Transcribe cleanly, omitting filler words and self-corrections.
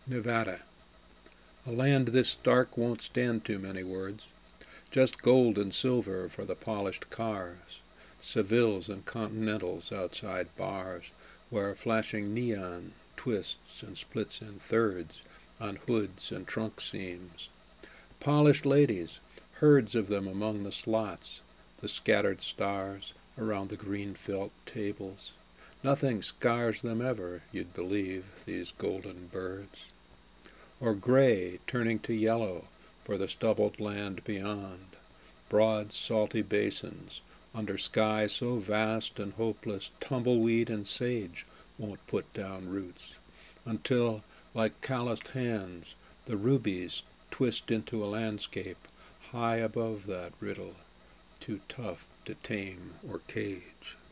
Nevada. A land this stark won't stand too many words. Just gold and silver for the polished cars, Sevilles and Continentals outside bars, where flashing neon twists and splits in thirds on hoods and trunk seams. Polished ladies, herds of them among the slots, the scattered stars around the green felt tables. Nothing scars them ever, you'd believe, these golden birds. Or gray turning to yellow for the stubbled land beyond, broad salty basins, under sky so vast and hopeless tumbleweed and sage won't put down roots, until, like calloused hands, the rubies twist into a landscape high above that riddle, too tough to tame or cage.